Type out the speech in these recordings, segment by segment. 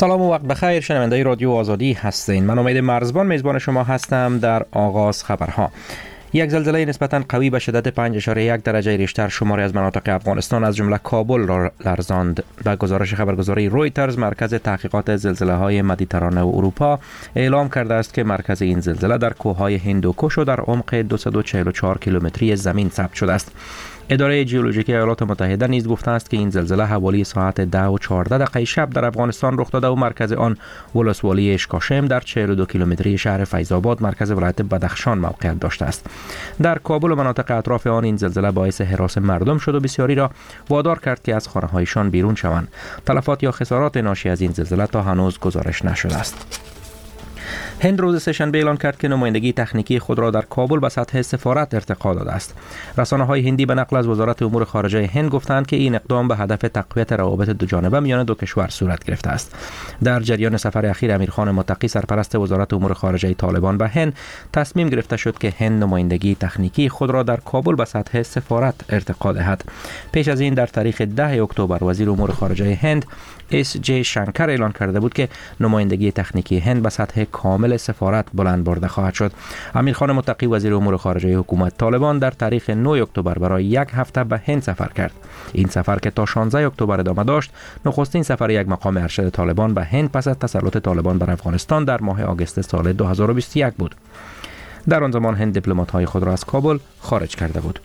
سلام و وقت بخیر، شنونده رادیو آزادی هستین. من امید مرزبان میزبان شما هستم. در آغاز خبرها: یک زلزله نسبتاً قوی به شدت 5.1 درجه ریشتر شماری از مناطق افغانستان از جمله کابل را لرزاند. به گزارش خبرگزاری رویترز، مرکز تحقیقات زلزله‌های مدیترانه و اروپا اعلام کرده است که مرکز این زلزله در کوههای هندوکش و در عمق 244 کیلومتری زمین ثبت شده است. اداره ژئولوژیکی ایالات متحده نیز گفته است که این زلزله حوالی ساعت 10:14 شب در افغانستان رخ داده و مرکز آن ولسوالی اشکاشم در 42 کیلومتری شهر فیض‌آباد مرکز ولایت بدخشان موقعیت داشته است. در کابل و مناطق اطراف آن این زلزله باعث هراس مردم شد و بسیاری را وادار کرد که از خانه‌هایشان بیرون شوند. تلفات یا خسارات ناشی از این زلزله تا هنوز گزارش نشده است. هند روز سه‌شنبه اعلام کرد که نمایندگی تکنیکی خود را در کابل به سطح سفارت ارتقا داده است. رسانه‌های هندی به نقل از وزارت امور خارجه هند گفتند که این اقدام به هدف تقویت روابط دوجانبه میان دو کشور صورت گرفته است. در جریان سفر اخیر امیرخان متقی سرپرست وزارت امور خارجه طالبان به هند، تصمیم گرفته شد که هند نمایندگی تکنیکی خود را در کابل به سطح سفارت ارتقا دهد. پیش از این در تاریخ 10 اکتبر وزیر امور خارجه هند اس جی شنکر اعلان کرده بود که نمایندگی تکنیکی هند به سطح کامل سفارت بلند برده خواهد شد. امیرخان متقی وزیر امور خارجه حکومت طالبان در تاریخ 9 اکتبر برای یک هفته به هند سفر کرد. این سفر که تا 16 اکتبر ادامه داشت، نخستین سفر یک مقام ارشد طالبان به هند پس از تسلط طالبان بر افغانستان در ماه آگوست سال 2021 بود. در آن زمان هند دیپلمات‌های خود را از کابل خارج کرده بود.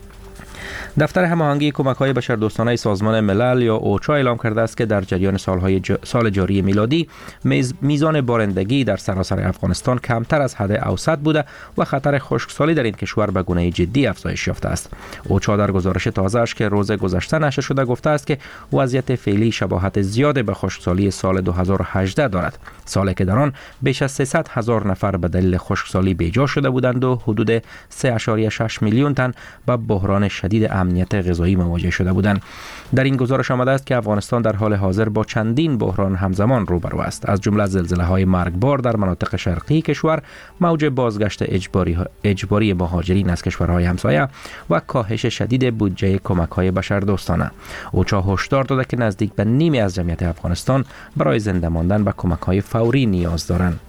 دفتر هماهنگی کمک‌های بشردوستانه سازمان ملل یا اوچا اعلام کرده است که در جریان سال جاری میلادی میزان بارندگی در سراسر افغانستان کمتر از حد اوسط بوده و خطر خشکسالی در این کشور به گونه جدی افزایش یافته است. اوچا در گزارش تازه‌اش که روز گذشته نشر شده گفته است که وضعیت فعلی شباهت زیاد به خشکسالی سال 2018 دارد، سالی که در آن بیش از 300,000 نفر به دلیل خشکسالی بیجا شده بودند و حدود 3.6 میلیون تن با بحران شدید امنیت غذایی مواجه شده بودند. در این گزارش آمده است که افغانستان در حال حاضر با چندین بحران همزمان روبرو است، از جمله زلزله‌های مرگبار در مناطق شرقی کشور، موج بازگشت اجباری مهاجرین از کشورهای همسایه و کاهش شدید بودجه کمک‌های بشردوستانه. اوچا هشدار داده که نزدیک به نیمی از جمعیت افغانستان برای زنده ماندن به کمک‌های فوری نیاز دارند.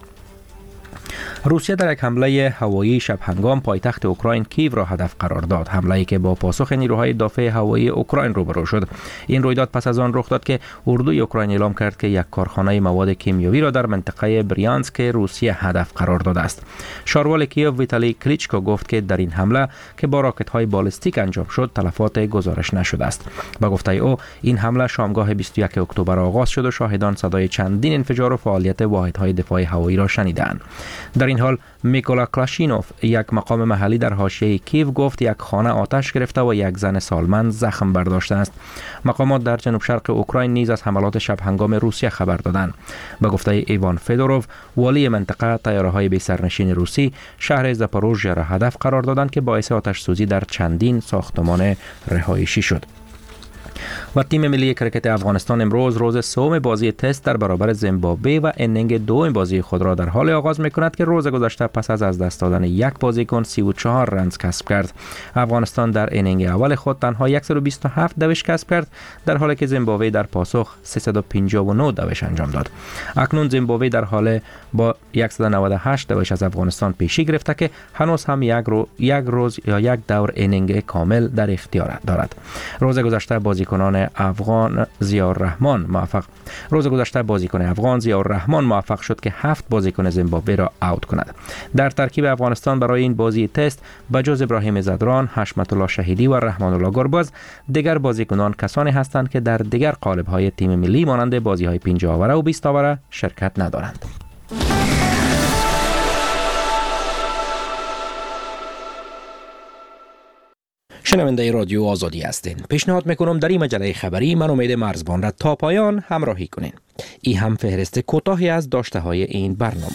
روسیه در یک حمله هوایی شب هنگام پایتخت اوکراین کیو را هدف قرار داد، حمله‌ای که با پاسخ نیروهای دفاع هوایی اوکراین روبرو شد. این رویداد پس از آن رخ داد که اردوی اوکراین اعلام کرد که یک کارخانه مواد کیمیایی را در منطقه بریانسک روسیه هدف قرار داده است. شاروال کیو ویتالی کلیچکو گفت که در این حمله که با راکت‌های بالستیک انجام شد، تلفات گزارش نشده است. به گفته او، این حمله شامگاه 21 اکتبر آغاز شد و شاهدان صدای چندین انفجار و فعالیت واحدهای دفاع هوایی را شنیدند. در این حال میکولا کلاشینوف، یک مقام محلی در حاشیه کیو، گفت یک خانه آتش گرفته و یک زن سالمند زخم برداشته است. مقامات در جنوب شرق اوکراین نیز از حملات شب هنگام روسیه خبر دادند. به گفته ایوان فدوروف، والی منطقه، طیاره‌های بی سرنشین روسی شهر زاپاروژیا را هدف قرار دادند که باعث آتش سوزی در چندین ساختمان رهایشی شد. و تیم ملی کرکت افغانستان امروز روز سوم بازی تست در برابر زیمبابوه و انینگ دوم بازی خود را در حال آغاز می‌کند که روز گذشته پس از دست دادن یک بازیکن 34 رنز کسب کرد. افغانستان در انینگ اول خود تنها 127 دوش کسب کرد، در حالی که زیمبابوه در پاسخ 359 دوش انجام داد. اکنون زیمبابوه در حال با 198 دوش از افغانستان پیشی گرفته که هنوز هم یک روز یا یک دور انینگ کامل در اختیار دارد. روز گذشته بازیکن افغان ضیاءالرحمن موفق شد که 7 بازیکن زیمبابوه را اوت کند. در ترکیب افغانستان برای این بازی تست بجز ابراهیم زدران، حشمت الله شهیدی و رحمان الله گرباز، دیگر بازیکنان کسانی هستند که در دیگر قالب‌های تیم ملی مانند بازی‌های 50 آوره و 20 آوره شرکت ندارند. شنونده رادیو آزادی هستین. پیشنهاد میکنم در این مجله خبری من امید مرزبان را تا پایان همراهی کنین. این هم فهرست کوتاهی از داشته های این برنامه.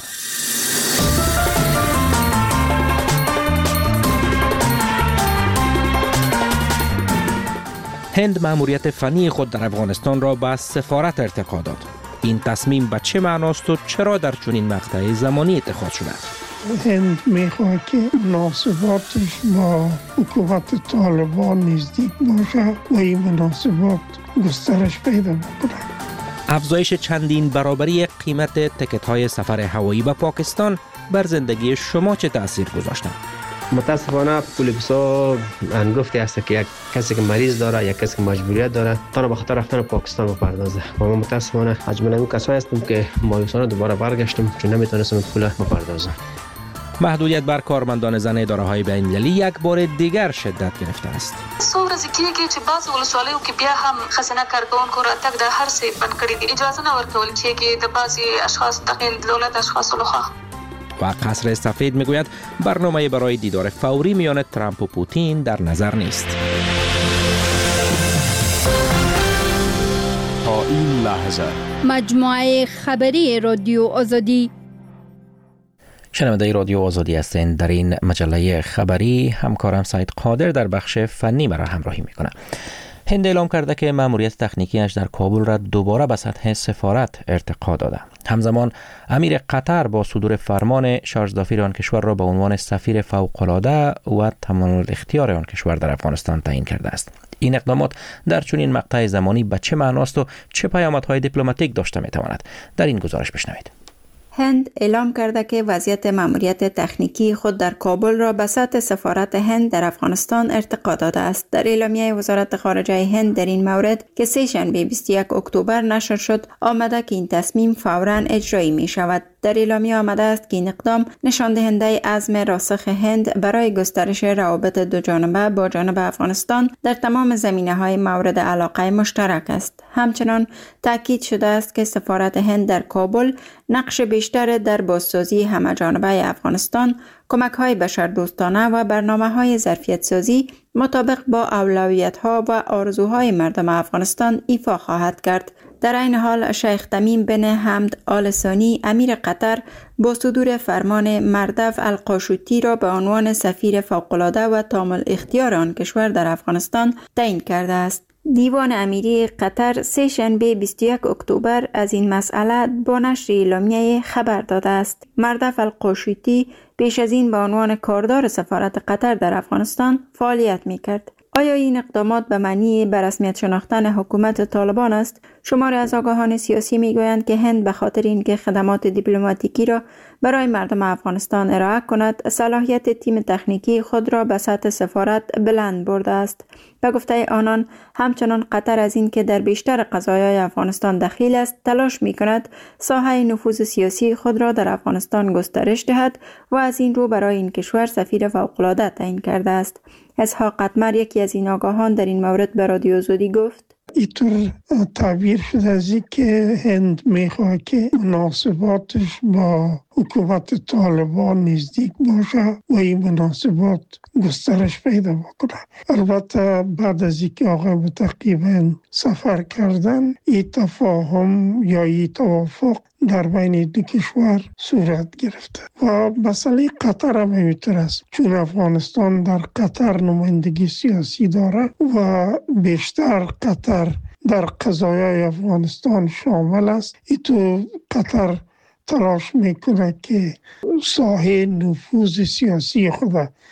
هند مأموریت فنی خود در افغانستان را به سفارت ارتقا داد. این تصمیم به چه معناست و چرا در چنین مقطع زمانی اتخاذ شده است؟ هند میخواد که مناسباتش با حکومت طالبان نزدیک باشه و این مناسبات گسترش پیدا بکنه. افزایش چندین برابری قیمت تکت‌های سفر هوایی به پاکستان بر زندگی شما چه تأثیر گذاشته؟ متاسفانه پول بسیار انگفتی است که یک کسی که مریض داره، یک کسی که مجبوریت داره تنها به خاطر رفتن پاکستان بپردازه. و ما متاسفانه از جمله اون کسایی هستیم که مایوسانه دوباره برگشتیم چون نمیتونستیم پول بپردازیم. محدودیت بر کارمندان زن اداره‌های بین‌المللی یک بار دیگر شدت گرفته است. څومره کېږي چې بعض ولسوالیو کې بیا هم ښځینه کارکوونکو راتګ د هر څه بند کړي دي. اجازه نه ورکول کېږي د بعضې اشخاص د دولت اشخاصو لخوا. و قصر سفید میگوید برنامه برای دیدار فوری میان ترامپ و پوتین در نظر نیست. تا این لحظه مجموعه خبری رادیو آزادی. شنونده رادیو آزادی هستین. در این مجله خبری همکارم سعید قادر در بخش فنی مرا همراهی میکنه. هند اعلام کرده که ماموریت تکنیکیش در کابل را دوباره به سطح سفارت ارتقا داده. همزمان امیر قطر با صدور فرمان شارژدافیر آن کشور را به عنوان سفیر فوق‌العاده و تمام الاختیار آن کشور در افغانستان تعیین کرده است. این اقدامات در چنین مقطع زمانی به چه معناست و چه پیامدهای دیپلماتیک داشته میتواند؟ در این گزارش بشنوید. هند اعلام کرده که وضعیت ماموریت تکنیکی خود در کابل را به سطح سفارت هند در افغانستان ارتقا داده است. در اعلامیه وزارت خارجه هند در این مورد که سه شنبه 21 اکتبر نشر شد آمده که این تصمیم فوراً اجرایی می شود. در اعلامیه آمده است که این اقدام نشان دهنده عزم راسخ هند برای گسترش روابط دو جانبه با جانب افغانستان در تمام زمینه‌های مورد علاقه مشترک است. همچنان تاکید شده است که سفارت هند در کابل نقش بیشتر در بازسازی همه‌جانبه افغانستان، کمک‌های بشردوستانه و برنامه‌های ظرفیت‌سازی مطابق با اولویت‌ها و آرزوهای مردم افغانستان ایفا خواهد کرد. در این حال شیخ تمیم بن حمد آل ثانی امیر قطر با صدور فرمان مردف القاشوتی را به عنوان سفیر فوق‌العاده و تام الاختیار آن کشور در افغانستان تعیین کرده است. دیوان امیری قطر سه شنبه 21 اکتبر از این مسئله با نشر اعلامیه خبر داده است. مردف القاشوتی پیش از این به عنوان کاردار سفارت قطر در افغانستان فعالیت می‌کرد. آیا این اقدامات به معنی به رسمیت شناختن حکومت طالبان است؟ شماری از آگاهان سیاسی میگویند که هند به خاطر اینکه خدمات دیپلماتیکی را برای مردم افغانستان ارائه کند، صلاحیت تیم تکنیکی خود را به سطح سفارت بلند برده است. به گفته آنان، همچنان قطر از این که در بیشتر قضایای افغانستان دخیل است، تلاش می‌کند ساحه نفوذ سیاسی خود را در افغانستان گسترش دهد و از این رو برای این کشور سفیر فوق‌العاده تعیین کرده است. اسحاق قطمر یکی از این آگاهان در این مورد به رادیو آزادی گفت: اینطور تعبیر شده از این که هند میخواد که مناسباتش با حکومت طالبان نزدیک باشه و این مناسبات گسترش پیدا بکنه. البته بعد از اینکه آقای متقی سفر کردن، این تفاهم یا این توافق در بین دو کشور صورت گرفته و مسئله قطر هم همینطور است، چون افغانستان در قطر نمایندگی سیاسی داره و بیشتر قطر در قضایای افغانستان شامل است. این تو قطر تلاش میکنه که ساحه نفوذ سیاسی خود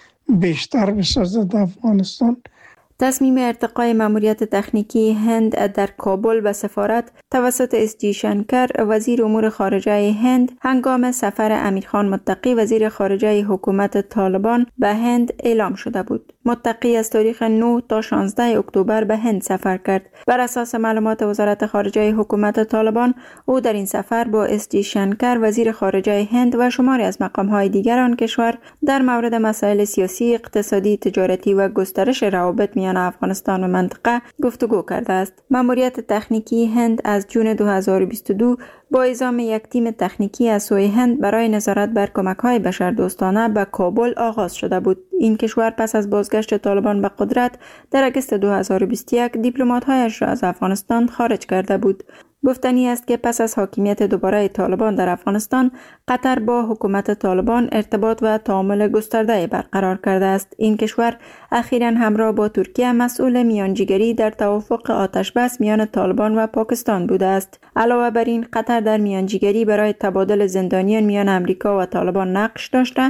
بیشتر بسازد در افغانستان. تصمیم ارتقای ماموریت تکنیکی هند در کابل به سفارت توسط اس جی شنکر وزیر امور خارجه هند هنگام سفر امیرخان متقی وزیر خارجه حکومت طالبان به هند اعلام شده بود. متقی از تاریخ 9 تا 16 اکتبر به هند سفر کرد. بر اساس معلومات وزارت خارجه حکومت طالبان، او در این سفر با اس جی شنکر وزیر خارجه هند و شماری از مقام‌های دیگر آن کشور در مورد مسائل سیاسی، اقتصادی، تجارتی و گسترش روابط میان افغانستان و منطقه گفتگو کرده است. ماموریت تکنیکی هند از جون 2022 با اعزام یک تیم تکنیکی از سوی هند برای نظارت بر کمک‌های بشردوستانه به کابل آغاز شده بود. این کشور پس از بازگشت طالبان به قدرت در اگست 2021 دیپلمات‌هایش را از افغانستان خارج کرده بود. گفتنی است که پس از حاکمیت دوباره طالبان در افغانستان، قطر با حکومت طالبان ارتباط و تعامل گسترده برقرار کرده است. این کشور اخیراً همراه با ترکیه مسئول میانجیگری در توافق آتشبس میان طالبان و پاکستان بوده است. علاوه بر این، قطر در میانجیگری برای تبادل زندانیان میان امریکا و طالبان نقش داشته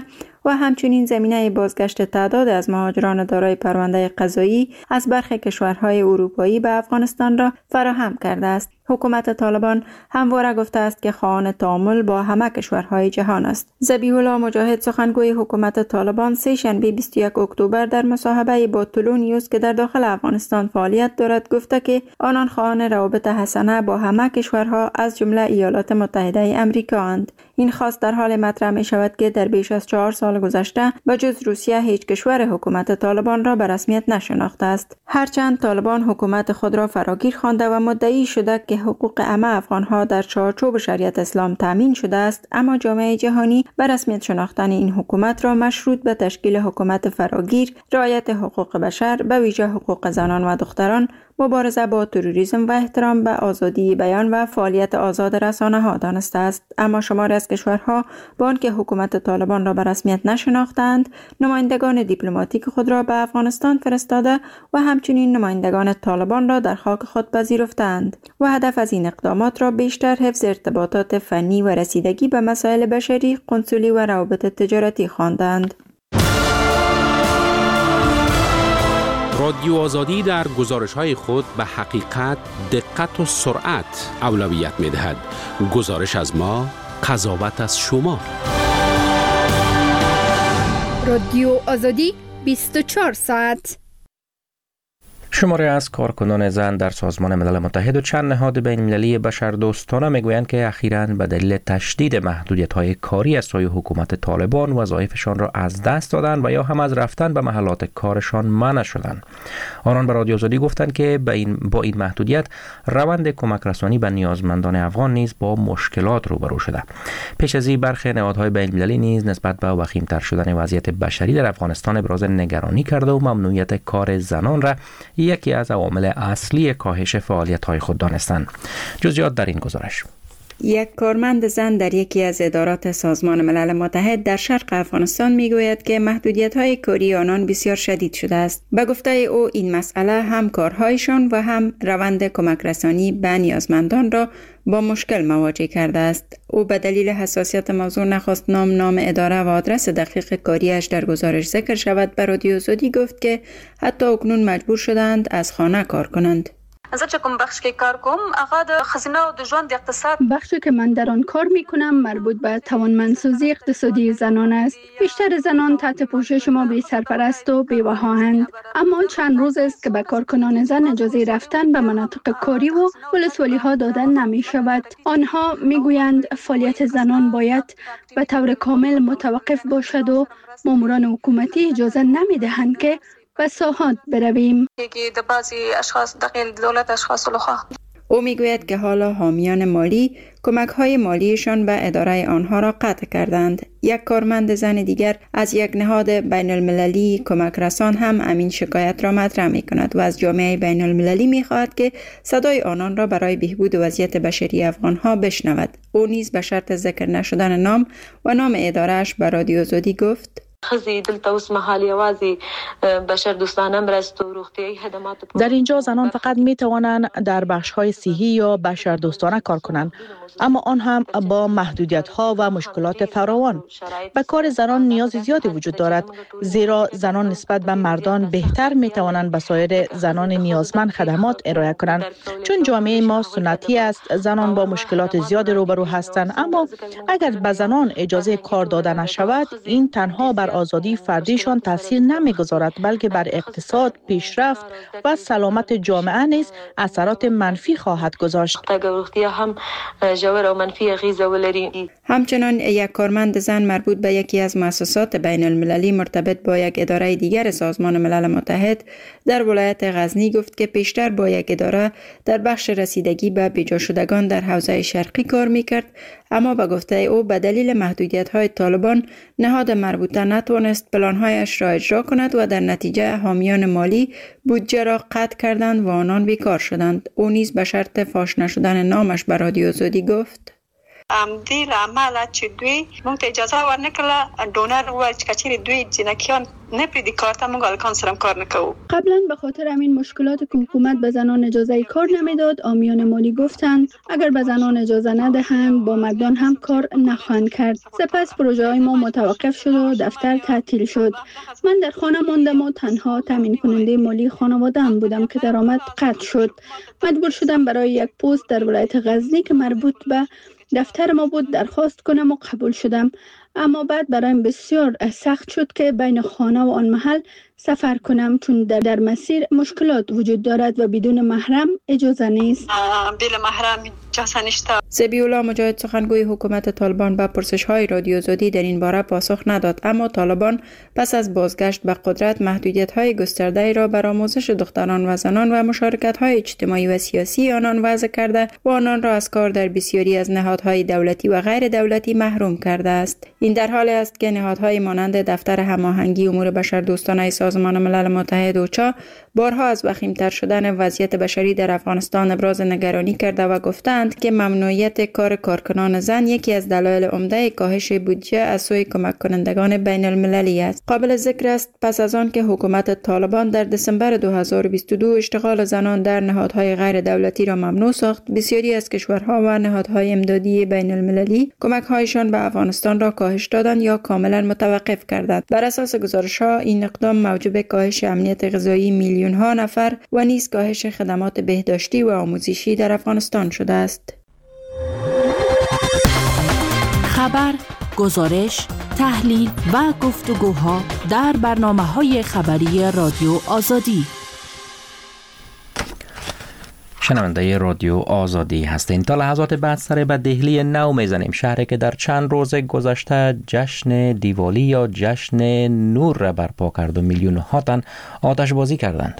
و همچنین زمینه بازگشت تعداد از مهاجران دارای پرونده قضایی از برخی کشورهای اروپایی به افغانستان را فراهم کرده است. حکومت طالبان همواره گفته است که خواهان تعامل با همه کشورهای جهان است. ذبیح الله مجاهد سخنگوی حکومت طالبان سه شنبه 21 اکتبر در مصاحبه با طلوع نیوز که در داخل افغانستان فعالیت دارد گفته که آنان خواهان روابط حسنه با همه کشورها از جمله ایالات متحده آمریکا اند. این خواست در حال مطرح می شود که در بیش از 4 سال گذشته به جز روسیه هیچ کشور حکومت طالبان را به رسمیت نشناخته است. هرچند طالبان حکومت خود را فراگیر خوانده و مدعی شده که حقوق همه افغانها در چارچوب شریعت اسلام تامین شده است، اما جامعه جهانی به رسمیت شناختن این حکومت را مشروط به تشکیل حکومت فراگیر، رعایت حقوق بشر به ویژه حقوق زنان و دختران، مبارزه با تروریسم و احترام به آزادی بیان و فعالیت آزاد رسانه‌ها دانسته است. اما شماری از کشورها با آنکه حکومت طالبان را به رسمیت نشناختند، نمایندگان دیپلماتیک خود را به افغانستان فرستاده و همچنین نمایندگان طالبان را در خاک خود پذیرفتند و هدف از این اقدامات را بیشتر حفظ ارتباطات فنی و رسیدگی به مسائل بشری، قنسولی و روابط تجارتی خواندند. رادیو آزادی در گزارش‌های خود به حقیقت، دقت و سرعت اولویت می‌دهد. گزارش از ما، قضاوت از شما. رادیو آزادی 24 ساعت. شماری از کارکنان زن در سازمان ملل متحد و چند نهاد بین‌المللی بشردوستانه میگویند که اخیراً به دلیل تشدید محدودیت‌های کاری از سوی حکومت طالبان وظایفشان را از دست دادند و یا هم از رفتن به محلات کارشان منع شدند. آنان به رادیو آزادی گفتند که با این محدودیت روند کمک رسانی به نیازمندان افغان نیز با مشکلات روبرو شده. پیش از این برخی نهادهای بین‌المللی نیز نسبت به وخیم‌تر شدن وضعیت بشری در افغانستان ابراز نگرانی کرده و ممنوعیت کار زنان را یکی از عوامل اصلی کاهش فعالیت‌های خود دانستند. جزئیات در این گزارش. یک کارمند زن در یکی از ادارات سازمان ملل متحد در شرق افغانستان میگوید که محدودیت‌های کاری آنان بسیار شدید شده است. به گفته او این مسئله هم کارهایشان و هم روند کمک رسانی به نیازمندان را با مشکل مواجه کرده است. او به دلیل حساسیت موضوع نخواست نام اداره و آدرس دقیق کاریش در گزارش ذکر شود. به رادیو آزادی گفت که حتی اکنون مجبور شدند از خانه کار کنند. زه چې کوم بخش کې کار کوم هغه د خزینه او د ژوند اقتصاد بخشی که من در آن کار میکنم مربوط به توانمندسازی اقتصادی زنان است. بیشتر زنان تحت پوشش ما بی سرپرست و بی‌وفااند، اما چند روز است که به کارکنان زن اجازه رفتن به مناطق کاری و ولسوالی ها دادن نمی شود. آنها میگویند فعالیت زنان باید به طور کامل متوقف باشد و ماموران حکومتی اجازه نمی دهند که به ساحات برویم. او میگوید که حالا حامیان مالی کمک‌های مالیشان به اداره آنها را قطع کردند. یک کارمند زن دیگر از یک نهاد بین المللی کمک رسان هم همین شکایت را مطرح می کند و از جامعه بین المللی می خواهد که صدای آنان را برای بهبود وضعیت بشری افغانها بشنود. او نیز به شرط ذکر نشدن نام و نام اداره‌اش به رادیو آزادی گفت: در اینجا زنان فقط می توانند در بخش‌های صحی یا بشردوستانه کار کنند، اما آن هم با محدودیت‌ها و مشکلات فراوان. به کار زنان نیاز زیادی وجود دارد، زیرا زنان نسبت به مردان بهتر می توانند به سایر زنان نیازمند خدمات ارائه کنند. چون جامعه ما سنتی است، زنان با مشکلات زیادی روبرو هستند، اما اگر به زنان اجازه کار داده نشود، این تنها بر آزادی فردیشان تاثیر نمیگذارد، بلکه بر اقتصاد، پیشرفت و سلامت جامعه نیز اثرات منفی خواهد گذاشت. همچنان یک کارمند زن مربوط به یکی از مؤسسات بین المللی مرتبط با یک اداره دیگر سازمان ملل متحد در ولایت غزنی گفت که پیشتر با یک اداره در بخش رسیدگی به بیجا شدگان در حوزه شرقی کار میکرد، اما به گفته او به دلیل محدودیت‌های طالبان نهاد مربوطه نتوانست پلان‌هایش را اجرا کند و در نتیجه حامیان مالی بودجه را قطع کردند و آنان بیکار شدند. او نیز به شرط فاش نشدن نامش به رادیو آزادی گفت: دی عمل چې دوی موږ ته اجازه ورنکړه ډونر و چې کچې دوی جنکیان نه پریدی کارت موږ الکان سرم کار نکو. قبلا به خاطر همین مشکلات که حکومت به زنان اجازه کار نمیداد، عامیان مالی گفتند اگر به زنان اجازه ندهند با مردان هم کار نخواهند کرد. سپس پروژه های ما متوقف شد و دفتر تعطیل شد. من در خانه ماندم و تنها تامین کننده مالی خانواده‌ام بودم که درآمد قطع شد. مجبور شدم برای یک پست در ولایت غزنی که مربوط به دفتر ما بود درخواست کنم و قبول شدم. اما بعد برایم بسیار سخت شد که بین خانه و آن محل سفر کنم، چون در مسیر مشکلات وجود دارد و بدون محرم اجازه نیست. بلا محرم اجازه نیست. ذبیح الله مجاهد سخنگوی حکومت طالبان به پرسش‌های رادیو آزادی در این باره پاسخ نداد، اما طالبان پس از بازگشت به قدرت محدودیت‌های گسترده‌ای را بر آموزش دختران و زنان و مشارکت‌های اجتماعی و سیاسی آنان وضع کرده و آنان را از کار در بسیاری از نهادهای دولتی و غیر دولتی محروم کرده است. این در حالی است که نهادهای مانند دفتر هماهنگی امور بشردوستانه سازمان ملل متحد اوچا بارها از وخیم‌تر شدن وضعیت بشری در افغانستان ابراز نگرانی کرده و گفتند که ممنوعیت کار کارکنان زن یکی از دلایل عمده کاهش بودجه از سوی کمک کنندگان بین المللی است. قابل ذکر است پس از آن که حکومت طالبان در دسامبر 2022 اشتغال زنان در نهادهای غیر دولتی را ممنوع ساخت، بسیاری از کشورها و نهادهای امدادی بین المللی کمک‌هایشان به افغانستان را کاهش دادند یا کاملا متوقف کردند. بر اساس گزارش‌ها این اقدام موجب کاهش امنیت غذایی میلیون‌ها نفر و نیز کاهش خدمات بهداشتی و آموزشی در افغانستان شده است. خبر، گزارش، تحلیل و گفتگوها در برنامه‌های خبری رادیو آزادی. شنونده رادیو آزادی هستین. تا لحظات بعد سر به دهلی نو میزنیم، شهری که در چند روز گذشته جشن دیوالی یا جشن نور را برپا کرد و میلیون ها تن آتش بازی کردند.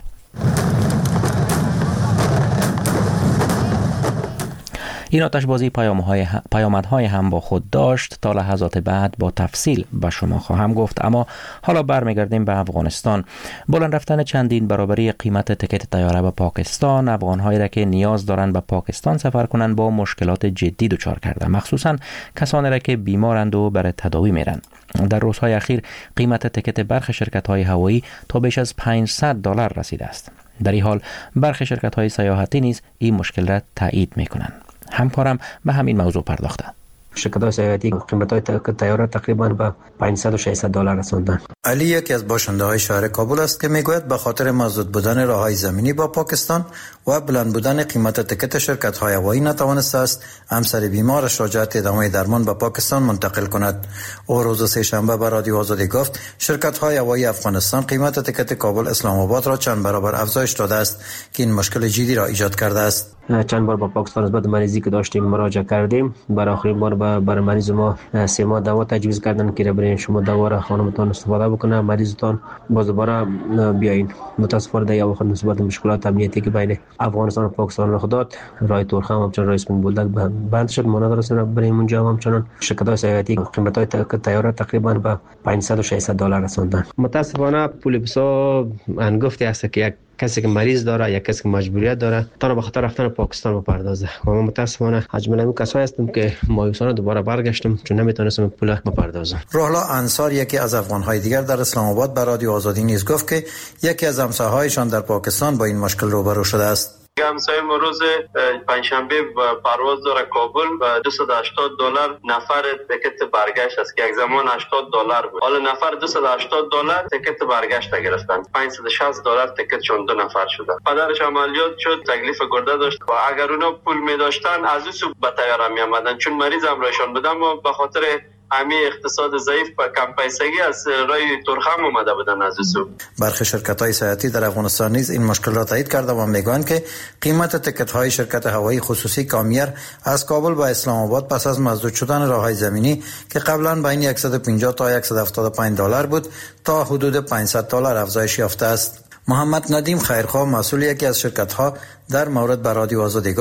این آتش‌بازی پیامدهای هم با خود داشت. تا لحظات بعد با تفصیل به شما خواهم گفت، اما حالا برمیگردیم به افغانستان. بلند رفتن چندین برابری قیمت تکت طیاره به پاکستان افغان‌هایی را که نیاز دارند به پاکستان سفر کنند با مشکلات جدی دچار کرده، مخصوصاً کسانی را که بیمارند و برای تداوی میرند. در روزهای اخیر قیمت تکت برخی شرکت‌های هوایی تا بیش از $500 رسیده است. در این حال برخی شرکت‌های سیاحتی نیز این مشکل را تایید می‌کنند. همکارم به همین موضوع پرداخته. شرکت‌های سیاحتی قیمت‌های طیاره تقریباً به $500 و $600 رساندن. علی یکی از باشنده‌های شهر کابل است که میگوید به خاطر مسدود بودن راه‌های زمینی با پاکستان و بلند بودن قیمت تکت شرکت‌های هوایی نتوانسته است همسر بیمارش را جهت ادامه درمان به پاکستان منتقل کند. او روز سه‌شنبه به رادیو آزادی گفت شرکت‌های هوایی افغانستان قیمت تکت کابل اسلام آباد را چند برابر افزایش داده است که این مشکل جدی را ایجاد کرده است. چند بار با پاکستان نسبت مریضی که داشتیم مراجعه کردیم. برای آخرین بار برای مریض ما 3 ماه دوا تجویز کردن که برای شما دوا را خانمتان استفاده بکنه، مریضتان باز دوباره بیاین. متاسفانه در واقع نسبت مشکلات امنیتی که بین افغانستان و پاکستان رخ داد، راه تورخم همچنان راه اسپین بولدک بند شد. ما نداریم برای اونجا همچنان شرکت‌های سیاحتی قیمت‌های طیاره تقریبا به $500 و $600 رساندن. متاسفانه پول بسیار انگفتی است که یک کسی که مریض داره یا کسی که مجبوریت داره تا به خاطر رفتن پاکستان بپردازه. و ما متاسفانه حجم کسایی هستیم که مایوسانه دوباره برگشتم چون نمیتونستم پول بپردازم. روحلا انصار یکی از افغان‌های دیگر در اسلام آباد به رادیو آزادی نیز گفت که یکی از همسایه‌هایشان در پاکستان با این مشکل روبرو شده است. همسایه ما روز پنجشنبه پرواز داره کابل و $280 نفر تکت برگشت است که یک زمان $80 بود. حالا نفر $280 تکت برگشت گرفتن. $560 تکتشون 2 نفر شده. پدرش عملیات شد، تکلیف گرده داشت و اگر اونا پول می داشتن از اون سو به طیاره می آمدن چون مریض همراهشان بودن و به خاطر همه اقتصاد ضعیف و کم پیسگی از راه تورخم اومده بودن از سو. برخی شرکت‌های سیاحتی در افغانستان نیز این مشکل را تایید کرده و میگویند که قیمت تکت‌های شرکت هوایی خصوصی کامیر از کابل به اسلام آباد پس از مسدود شدن راه‌های زمینی که قبلا بین $150 تا $175 بود تا حدود $500 افزایش یافته است. محمد ندیم خیرخواه مسئول یکی از شرکت‌ها در مورد به رادیو آزادی گفت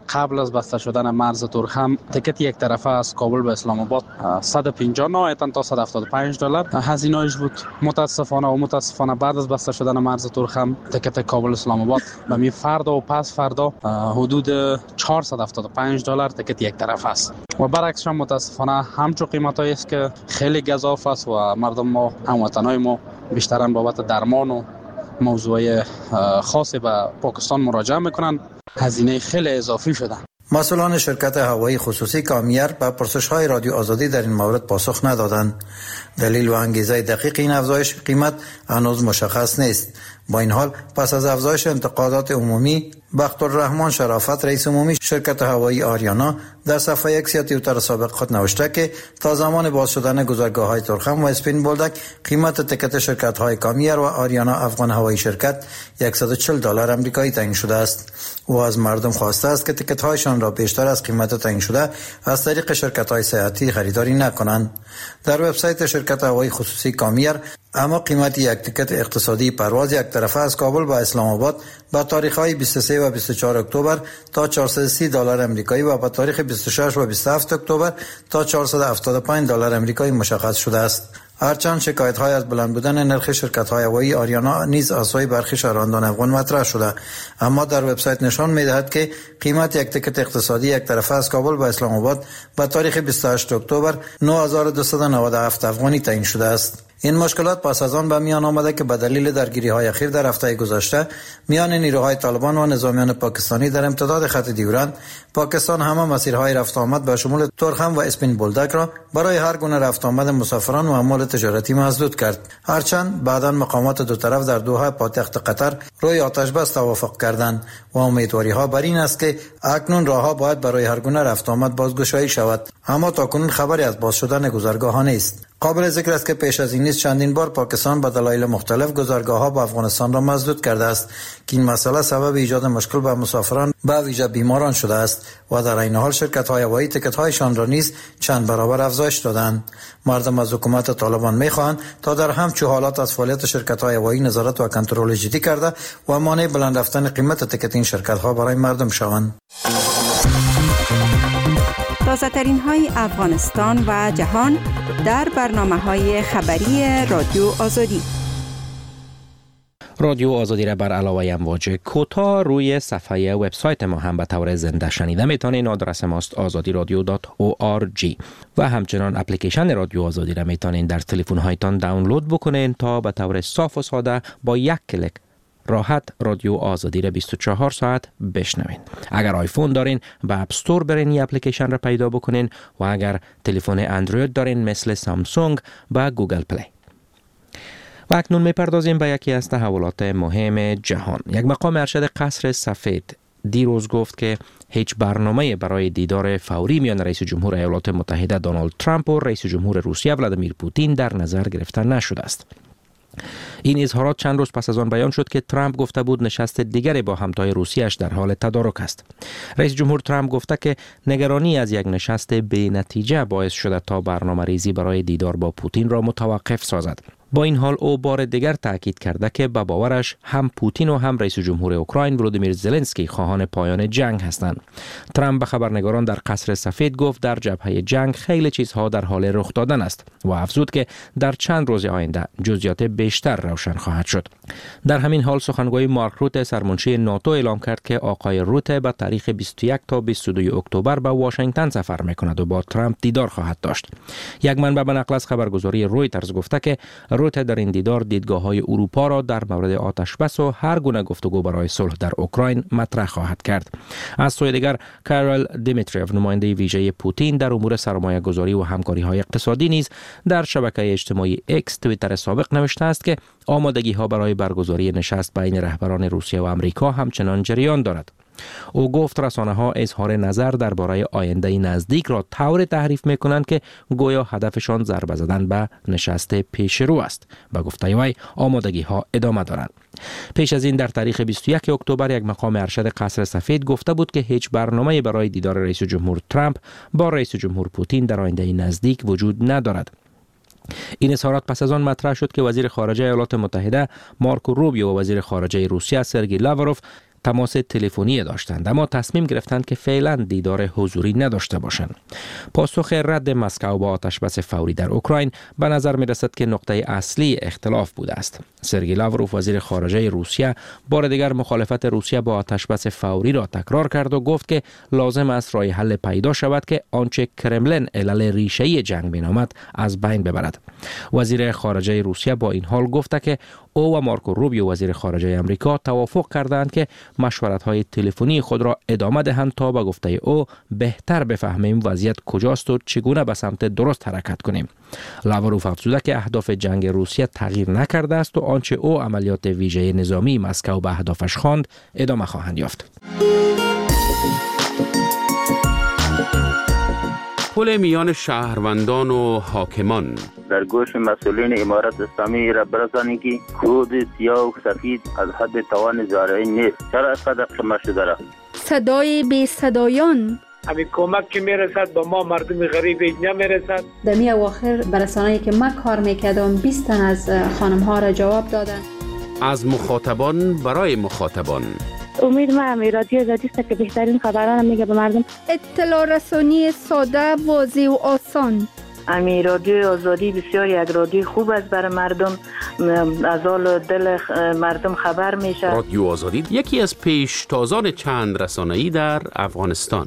قبل از بسته شدن مرز ترخم تکت یک طرفه از کابل به اسلام آباد 150 نهایتا تا 175 دلار هزینه‌اش بود. متاسفانه بعد از بسته شدن مرز ترخم تکت کابل اسلام آباد به می فردا و پس فردا حدود 475 دلار تکت یک طرف است و برعکسش هم متاسفانه همچون قیمتایی است که خیلی گزاف است و مردم ما هموطنای ما بیشتراً بابت درمان و موضوع خاصی به پاکستان مراجعه میکنن. هزینه خیلی اضافی شده. مسئولان شرکت هوایی خصوصی کامیر به پرسش‌های رادیو آزادی در این مورد پاسخ ندادند. دلیل و انگیزه دقیق این افزایش قیمت هنوز مشخص نیست. با این حال پس از افزایش انتقادات عمومی، بختالرحمن شرافت رئیس عمومی شرکت هوایی آریانا در صفحه اکس یا توییتر سابق خود نوشته که تا زمان باز شدن گذرگاه‌های ترخم و اسپین بولدک قیمت تکت شرکت‌های کامیر و آریانا افغان هوایی شرکت 140 دلار آمریکایی تعیین شده است. او از مردم خواسته است که تکت‌هایشان را بیشتر از قیمت تعیین شده از طریق شرکت‌های سیاحتی خریداری نکنند. در وبسایت شرکت هوایی خصوصی کامیر اما قیمت یک تکت اقتصادی پرواز یک طرفه از کابل به اسلام آباد با تاریخ‌های 23 و 24 اکتبر تا 430 دلار آمریکایی و با تاریخ 26 و 27 اکتبر تا 475 دلار آمریکایی مشخص شده است. هرچند شکایت‌های از بلند بودن نرخ شرکت‌های هوایی آریانا نیز آسای برخی شهروندان افغان مطرح شده، اما در وبسایت نشان می‌دهد که قیمت یک تکت اقتصادی یک طرفه از کابل به اسلام آباد با تاریخ 28 اکتبر 9297 افغانی تعیین شده است. این مشکلات پس از آن به میان آمده که به دلیل درگیری‌های اخیر در هفته گذشته میان نیروهای طالبان و نظامیان پاکستانی در امتداد خط دیورند، پاکستان همه مسیرهای رفت آمد به شمول ترخم و اسپین بولدک را برای هر گونه رفت آمد مسافران و اموال تجارتی مسدود کرد. هرچند بعداً مقامات دو طرف در دوحه پایتخت قطر روی آتش بس توافق کردند و امیدواری‌ها بر این است که اکنون راه‌ها باید برای هر گونه رفت آمد بازگشایی شود، اما تاکنون خبری از باز شدن گذرگاه‌ها نیست. قابل ذکر است که پیش از این نیز چندین بار پاکستان به دلایل مختلف گذرگاه‌ها به افغانستان را مسدود کرده است که این مسئله سبب ایجاد مشکل به مسافران به ویژه بیماران شده است و در این حال شرکت‌های هوایی تکت‌هایشان را نیز چند برابر افزایش دادند. مردم از حکومت طالبان می‌خواهند تا در همچو حالات از فعالیت شرکت‌های هوایی نظارت و کنترل جدی کرده و مانع بلند رفتن قیمت تکت این شرکت‌ها برای مردم شوند. تازه ترین های افغانستان و جهان در برنامه‌های خبری رادیو آزادی. رادیو آزادی را بر علاوه امواج کوتاه روی صفحه وبسایت ما هم به طور زنده شنیده میتونین. آدرس ماست azadiradio.org و همچنان اپلیکیشن رادیو آزادی را میتونین در تلفن هایتان دانلود بکنین تا به طور صاف و ساده با یک کلیک راحت رادیو آزادی را 24 ساعت بشنوین. اگر آیفون دارین به اپ استور برین این اپلیکیشن را پیدا بکنین و اگر تلفن اندروید دارین مثل سامسونگ به گوگل پلی. و اکنون میپردازیم به یکی از تحولات مهم جهان. یک مقام ارشد قصر سفید دیروز گفت که هیچ برنامه برای دیدار فوری میان رئیس جمهور ایالات متحده دونالد ترامپ و رئیس جمهور روسیه ولادیمیر پوتین در نظر گرفته نشده است. این اظهارات چند روز پس از آن بیان شد که ترامپ گفته بود نشست دیگری با همتای روسیه‌اش در حال تدارک است. رئیس جمهور ترامپ گفته که نگرانی از یک نشست بی نتیجه باعث شده تا برنامه ریزی برای دیدار با پوتین را متوقف سازد. با این حال او بار دیگر تاکید کرده که به باورش هم پوتین و هم رئیس جمهور اوکراین ولودیمیر زلنسکی خواهان پایان جنگ هستند. ترامپ به خبرنگاران در قصر سفید گفت در جبهه جنگ خیلی چیزها در حال رخ دادن است و افزود که در چند روز آینده جزئیات بیشتر روشن خواهد شد. در همین حال سخنگوی مارک روته سرمنشی ناتو اعلام کرد که آقای روته به تاریخ 21 تا 22 اکتبر به واشنگتن سفر می‌کند و با ترامپ دیدار خواهد داشت. یک منبع به نقل از خبرگزاری رویترز گفته که روته در این دیدار دیدگاه‌های اروپا را در مورد آتش‌بس و هر گونه گفتگو برای صلح در اوکراین مطرح خواهد کرد. از سوی دیگر کارل دیمیتریف نماینده ویژه پوتین در امور سرمایه‌گذاری و همکاری‌های اقتصادی نیز در شبکه اجتماعی اکس توییتر سابق نوشته است که آمادگی‌ها برای برگزاری نشست بین رهبران روسیه و آمریکا همچنان جریان دارد. او گفت رسانه‌ها اظهار نظر درباره آینده نزدیک را طور تحریف می‌کنند که گویا هدفشان ضربه زدن به نشست پیشرو است. با گفته وی آمادگی‌ها ادامه دارند. پیش از این در تاریخ 21 اکتبر یک مقام ارشد قصر سفید گفته بود که هیچ برنامه‌ای برای دیدار رئیس جمهور ترامپ با رئیس جمهور پوتین در آینده نزدیک وجود ندارد. این اظهارات پس از آن مطرح شد که وزیر خارجه ایالات متحده مارکو روبیو و وزیر خارجه روسیه سرگئی لاوروف تماس تلفنی داشتند، اما تصمیم گرفتند که فعلا دیدار حضوری نداشته باشند. پاسخ رد مسکو با آتشبس فوری در اوکراین به نظر می رسد که نقطه اصلی اختلاف بوده است. سرگئی لاوروف وزیر خارجه روسیه بار دیگر مخالفت روسیه با آتشبس فوری را تکرار کرد و گفت که لازم است راه حل پیدا شود که آنچه کرملن علل ریشه‌ای جنگ مینامد از بین ببرد. وزیر خارجه روسیه با این حال گفته که او و مارکو روبیو وزیر خارجه امریکا توافق کردند که مشورت‌های تلفنی خود را ادامه دهند تا به گفته او بهتر بفهمیم وضعیت کجاست و چگونه به سمت درست حرکت کنیم. لاوروف افزوده که اهداف جنگ روسیه تغییر نکرده است و آنچه او عملیات ویژه نظامی مسکو به اهدافش خواند ادامه خواهند یافت. پل میان شهروندان و حاکمان در گوش مسئولین امارت اسلامی را برسانید که خود سیاه و سفید از حد توان زارعی نیست. چرا از قدر شما شده را؟ صدای بی صدایان همین کمک که میرسد با ما مردم غریب اینجا میرسد. در می اواخر برسانه‌ای که من کار میکردم 20 تن از خانم ها را جواب دادن. از مخاطبان برای مخاطبان. امید من رادیو آزادی است که بهترین خبران میگه به مردم. اطلاع رسانی ساده، واضح و آسان. امی رادیو آزادی بسیار یک رادیو خوب است برای مردم، از حال دل مردم خبر میشه. رادیو آزادی یکی از پیشتازان چند رسانه‌ای در افغانستان.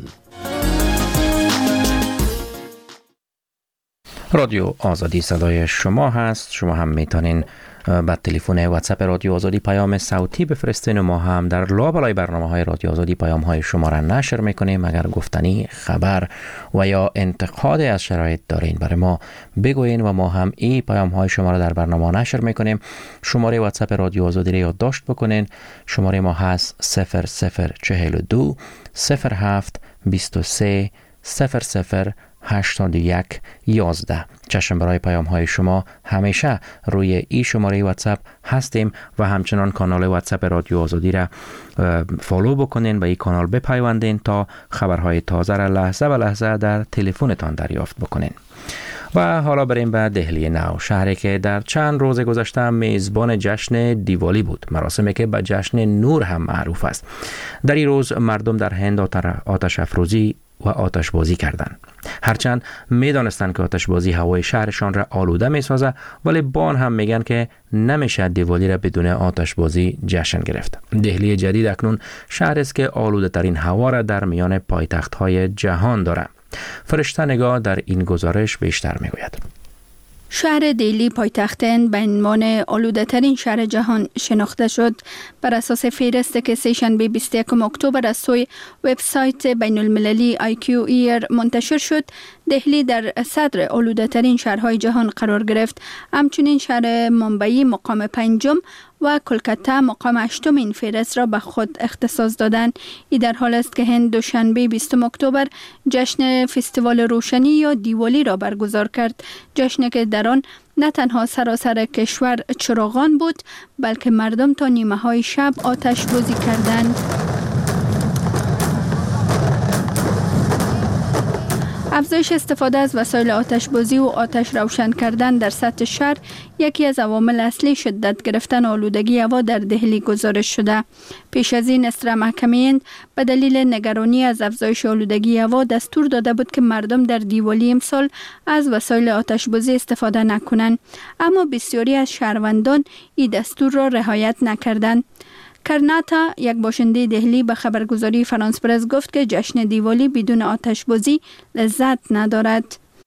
رادیو آزادی صدای شما هست. شما هم میتونین با تلفن واتساپ رادیو آزادی پیام صوتی بفرستین و ما هم در لابلای برنامه‌های رادیو آزادی پیام‌های شما را نشر میکنیم. اگر گفتنی، خبر و یا انتقاد از شرایط دارین برای ما بگوین و ما هم این پیام‌های شما را در برنامه نشر میکنیم. شماره واتساپ رادیو آزادی را یادداشت بکنین. شماره ما هست 0042 07 23 00 81 11. چشم برای پیام های شما همیشه روی این شماره واتساپ هستیم و همچنان کانال واتساپ رادیو آزادی را فالو بکنین، به این کانال بپیوندین تا خبرهای تازه را لحظه به لحظه در تلفنتان دریافت بکنین. و حالا بریم به دهلی نو، شهری که در چند روز گذشته میزبان جشن دیوالی بود، مراسمی که به جشن نور هم معروف است. در این روز مردم در هند آتش افروزی و آتش بازی کردند. هرچند میدانستند که آتش بازی هوای شهرشان را آلوده میسازه، ولی بان هم میگن که نمیشه دیوالی را بدون آتش بازی جشن گرفت. دهلی جدید اکنون شهر است که آلوده ترین هوا را در میان پایتخت های جهان دارد. فرشته نگاه در این گزارش بیشتر میگوید. شهر دهلی پایتخت هند به عنوان آلوده ترین شهر جهان شناخته شد. بر اساس فهرستی که سه‌شنبه 21 اکتبر از سوی وبسایت بین المللی IQ Air منتشر شد، دهلی در صدر آلوده ترین شهرهای جهان قرار گرفت. همچنین شهر ممبئی مقام 5 و کلکته مقام 8 این فهرست را به خود اختصاص دادند. این در حال است که هند دوشنبه 20 اکتبر جشن فستیوال روشنی یا دیوالی را برگزار کرد. جشنی که در آن نه تنها سراسر کشور چراغان بود، بلکه مردم تا نیمه های شب آتش بازی کردند. افزایش استفاده از وسایل آتش‌بازی و آتش روشن کردن در سطح شهر یکی از عوامل اصلی شدت گرفتن آلودگی هوا در دهلی گزارش شده. پیش از این اسرع محکمه هند به دلیل نگرانی از افزایش آلودگی هوا دستور داده بود که مردم در دیوالی امسال از وسایل آتش‌بازی استفاده نکنند، اما بسیاری از شهروندان این دستور را رعایت نکردند. کرناتا، یک باشنده دهلی، به خبرگزاری فرانس پرس گفت که جشن دیوالی بدون آتش‌بازی لذت ندارد.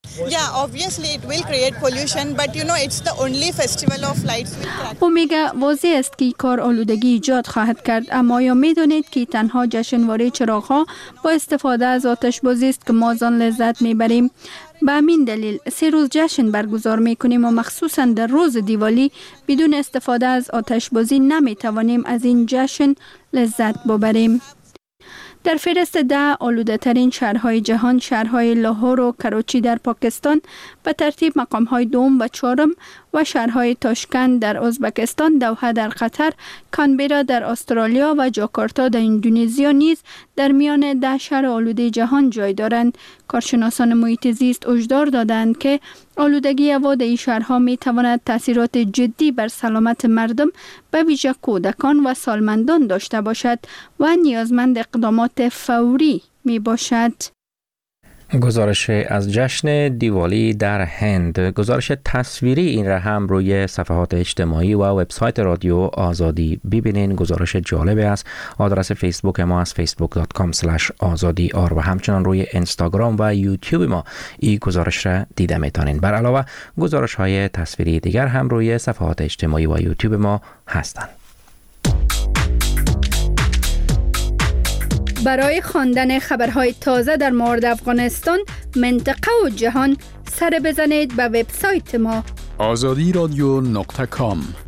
او میگه واضح است که کار آلودگی ایجاد خواهد کرد، اما یا میدونید که تنها جشنواره چراغ‌ها با استفاده از آتش‌بازی است که ما از آن لذت میبریم. به همین دلیل 3 روز جشن برگزار میکنیم و مخصوصا در روز دیوالی بدون استفاده از آتش‌بازی نمیتوانیم از این جشن لذت ببریم. در فهرست 10 آلوده ترین شهرهای جهان، شهرهای لاهور و کراچی در پاکستان به ترتیب مقام‌های دوم و چهارم و شهرهای تاشکند در ازبکستان، دوحه در قطر، کانبرا در استرالیا و جاکارتا در اندونزیا نیز در میان 10 شهر آلوده جهان جای دارند. کارشناسان محیط زیست هشدار دادند که آلودگی هوا در این شهرها می تواند تاثیرات جدی بر سلامت مردم به ویژه کودکان و سالمندان داشته باشد و نیازمند اقدامات فوری می باشد. گزارش از جشن دیوالی در هند، گزارش تصویری این را هم روی صفحات اجتماعی و وبسایت رادیو آزادی ببینین. گزارش جالب است. آدرس فیسبوک ما از facebook.com/azadi.ar و همچنان روی اینستاگرام و یوتیوب ما این گزارش را دیده میتونین. بر علاوه گزارش های تصویری دیگر هم روی صفحات اجتماعی و یوتیوب ما هستند. برای خواندن خبرهای تازه در مورد افغانستان، منطقه و جهان سر بزنید به وبسایت ما azadi radio.com.